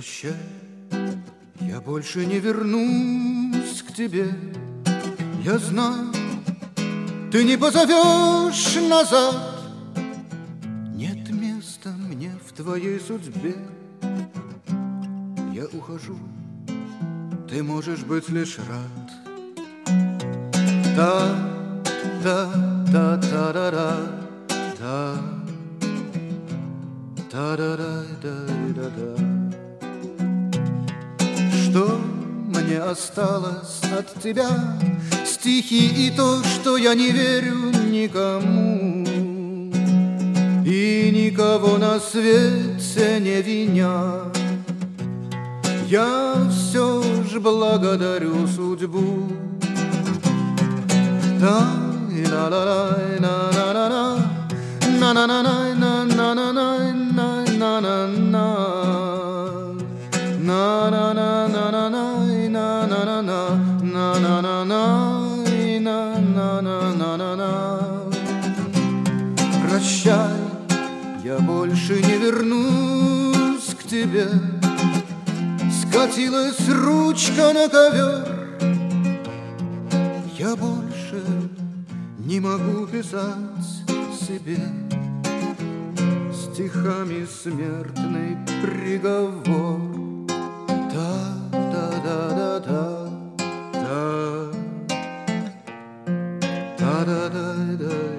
Прощай, я больше не вернусь к тебе. Я знаю, ты не позовешь назад. Нет места мне в твоей судьбе. Я ухожу, ты можешь быть лишь рад. Та-да-да-да-да-да, та-да-да-да-да-да. Что мне осталось от тебя? Стихи и то, что я не верю никому и никого на свете не виня. Я все ж благодарю судьбу. Прощай, я больше не вернусь к тебе. Скатилась ручка на ковер. Я больше не могу писать себе стихами смертный приговор. Та-да-да-да-да, та-да-да-да-да.